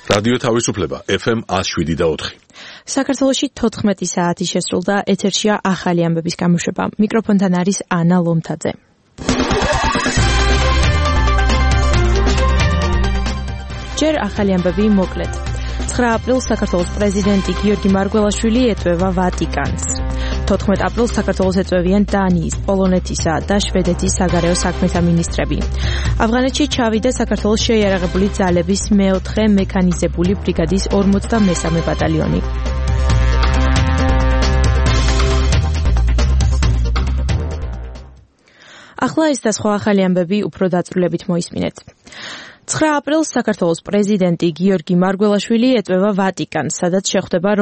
რადიო თავისუფლება FM 107.4. საქართველოში 14 საათი შესრულდა, ეთერშია ახალი ამბების გამოშვება. მიკროფონთან არის ანა ლომთაძე. ჯერ ახალი ამბები მოკლედ. 9 აპრილს საქართველოს პრეზიდენტი გიორგი მარგველაშვილი ეტვევა ვატიკანს. 14 აპრილს საქართველოს ეწვევიან დანიის, პოლონეთისა და შვედეთის საგარეო საქმეთა მინისტრები. ავღანეთში ჩავიდა საქართველოს შეიარაღებული ძალების მეოთხე მექანიზებული ბრიგადის 53 ბატალიონი. ახლა ეს და სხვა ახალი ამბები უფრო დაწვრილებით მოისმინეთ. 9 აპრილს საქართველოს პრეზიდენტი გიორგი მარგველაშვილი ეტვევა ვატიკანს, სადაც შეხვდება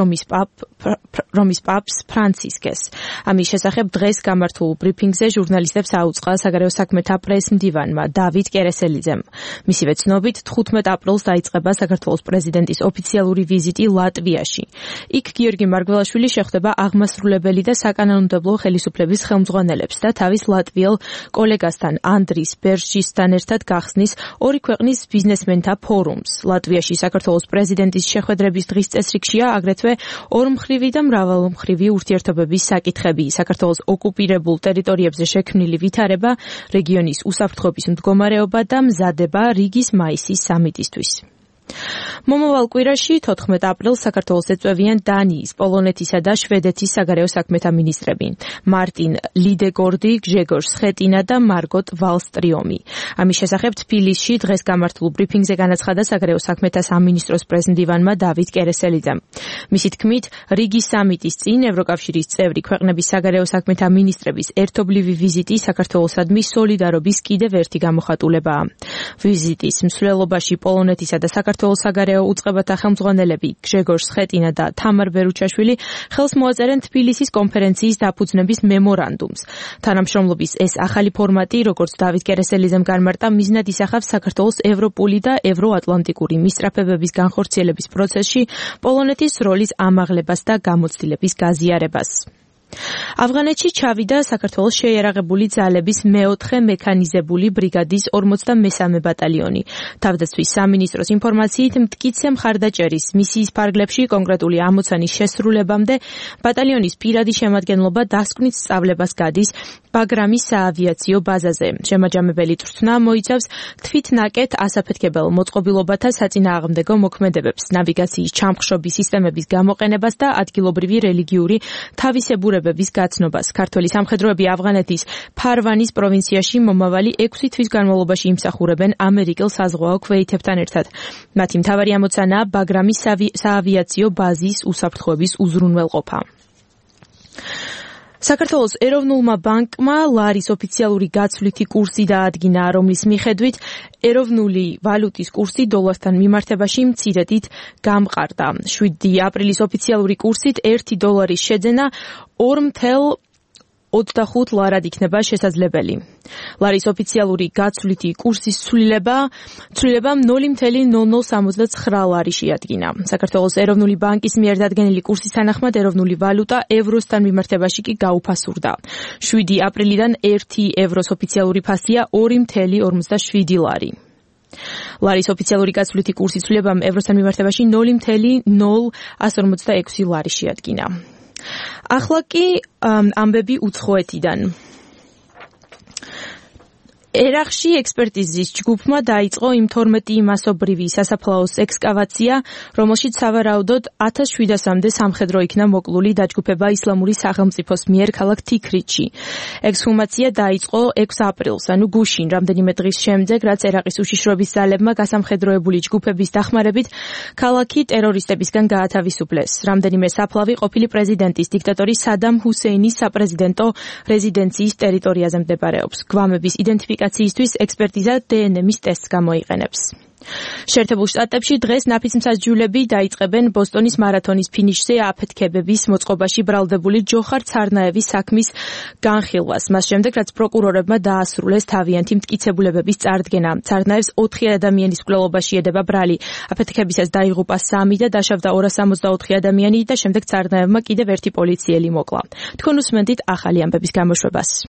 რომის პაპს ფრანცისკეს. ამის შესახებ დღეს გამართულ ბრიფინგზე ჟურნალისტებს აუწყა საგარეო საქმეთა პრეს-მდივანმა დავით კერესელიძემ. მისივე ცნობით, 15 აპრილს დაიწყება საქართველოს პრეზიდენტის ოფიციალური ვიზიტი ლატვიაში. იქ გიორგი მარგველაშვილი შეხვდება აღმასრულებელი და საკანონმდებლო ხელისუფლების ხელმძღვანელებს და თავის ლატვიელ კოლეგასთან ანდრის ბერჟისთან ერთად გახსნის ორი ქვეყნის ბიზნესმენთა ფორუმს. ლატვიაში საქართველოს პრეზიდენტის შეხვედრების დღის წესრიგშია აგრეთვე ორმხრივი და მრავალმხრივი ურთიერთობების საკითხები, საქართველოს ოკუპირებულ ტერიტორიებზე შექმნილი ვითარება, რეგიონის უსაფრთხოების მდგომარეობა და მზადება რიგის მაისის სამიტისთვის. მომავალ კვირაში 14 აპრილს საქართველოს ეწვევიან დანიის, პოლონეთისა და შვედეთის საგარეო საქმეთა მინისტრები მარტინ ლიდეგორდი, გჟეგორ სხეტინა და მარგოტ ვალსტრიომი. ამის შესახებ თბილისში დღეს გამართულ ბრიფინგზე განაცხადა საგარეო საქმეთა სამინისტროს პრეს-მდივანმა დავით კერესელიძემ. მისი თქმით, რიგის სამიტის წინ ევროკავშირის წევრი ქვეყნების საგარეო საქმეთა მინისტრების ერთობლივი ვიზიტი საქართველოსადმი სოლიდარობის კიდევ ერთი გამოხატულებაა. ვიზიტის მსვლელობაში პოლონეთისა და საქართველოს საგარეო უწყებათა ხელმძღვანელები გჟეგორ სხეტინა და თამარ ბერუჩაშვილი ხელს მოაწერენ თბილისის კონფერენციის დაფუძნების მემორანდუმს. თანამშრომლობის ეს ახალი ფორმატი, როგორც დავით კერესელიძემ განმარტა, მიზნად ისახავს საქართველოს ევროპული და ევროატლანტიკური მისწრაფებების განხორციელების პროცესში პოლონეთის როლის ამაღლებას და გამოცდილების გაზიარებას. ავღანეთში ჩავიდა საქართველოს შეიარაღებული ძალების მეოთხე მექანიზებული ბრიგადის 53 ბატალიონი. თავდაცვის სამინისტროს ინფორმაციით, მტკიცე მხარდაჭერის მისიის ფარგლებში კონკრეტული ამოცანის შესრულებამდე ბატალიონის პირადი შემადგენლობა დასკვნით სწავლებას გადის ბაგრამის საავიაციო ბაზაზე. შემაჯამებელი წვრთნა მოიცავს თვითნაკეთ ასაფეთქებელ მოწყობილობათა საწინააღმდეგო მოქმედებებს, ნავიგაციის ჩამხშობის სისტემების გამოყენებას და ადგილობრივი რელიგიური თავისებურებების გაცნობას. ქართველი სამხედროები ავღანეთის ფარვანის პროვინციაში მომავალი 6 თვის განმავლობაში იმსახურებენ ამერიკელ საზღვაო ქვეითებთან ერთად. მათი მთავარი ამოცანაა ბაგრამის საავიაციო ბაზის უსაფრთხოების უზრუნველყოფა. საქართველოს ეროვნულმა ბანკმა ლარის ოფიციალური გაცვლითი კურსი დაადგინა, რომლის მიხედვით ეროვნული ვალუტის კურსი დოლართან მიმართებაში მცირედით გამყარდა. 7 აპრილის ოფიციალური კურსით 1 დოლარის შეძენა 2.25 ლარად იქნება შესაძლებელი. ლარის ოფიციალური გაცვლითი კურსის ცვლილება 0.0069 ლარი შეადგინა. საქართველოს ეროვნული ბანკის მიერ დადგენილი კურსის თანახმად ეროვნული ვალუტა ევროსთან მიმართებაში კი გაუფასურდა. 7 აპრილიდან 1 ევროს ოფიციალური ფასია 2.57 ლარი. ლარის ოფიციალური გაცვლითი კურსის ცვლილებამ ევროსთან მიმართებაში 0.0146 ლარი შეადგინა. ახლა კი ამბები უცხოეთიდან. ერახში ექსპერტიზის ჯგუფმა დაიწყო იმ 12 მასობრივი სასაფლაოს ექსკავაცია, რომელშიც სავარაუდოდ 1700-მდე სამხედრო იქნა მოკლული დაჯგუფება ისლამური სახელმწიფოს მიერ ქალაქ თიქრიჩში. ექსჰუმაცია დაიწყო 6 აპრილს, ანუ გუშინ, რამდენიმე დღის შემდეგ, რაც ერაყის უშიშროების ძალებმა გასამხედროებული ჯგუფების დახმარებით ქალაქი ტერორისტებისგან გაათავისუფლეს. რამდენიმე საფლავი ყოფილი პრეზიდენტის დიქტატორი სადამ ჰუსეინის საპრეზიდენტო რეზიდენციის ტერიტორიაზე მდებარეობს. გვამების იდენტიფიკაციისთვის ექსპერტიზა დნმ-ის ტესტს გამოიყენებს. შეერთებულ შტატებში დღეს ნაფიცმსაჯულები დაიწყებენ ბოსტონის მარათონის ფინიშზე აფეთქებების მოწყობაში ბრალდებული ჯოხარ ცარნაევის საქმის განხილვას. მას შემდეგ, რაც პროკურორებმა დაასრულეს თავიანთი მტკიცებულებების წარდგენა. ცარნაევს 4 ადამიანის მკვლელობაში ედება ბრალი. აფეთქებისას დაიღუპა 3 და დაშავდა 264 ადამიანი და შემდეგ ცარნაევმა კიდევ ერთი პოლიციელი მოკლა. თქვენ უსმენთ ახალი ამბების გამოშვებას.